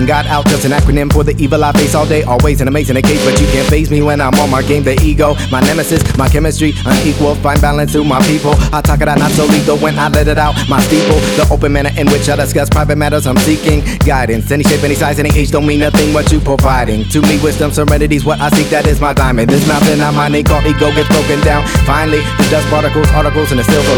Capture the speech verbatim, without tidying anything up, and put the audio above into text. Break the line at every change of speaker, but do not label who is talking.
leaving God out, just an acronym for the evil I face all day. Always an amazing case, but you can't faze me when I'm on my game. The ego, my nemesis, my chemistry, unequal. Find balance to my people. I talk it out, not so lethal when I let it out. My steeple, the open manner in which I discuss private matters. I'm seeking guidance. Any shape, any size, any age don't mean nothing. What you providing to me, wisdom, serenity's what I seek. That is my diamond. This mountain I'm mining called ego gets broken down. Finally, the dust particles, articles, and the silver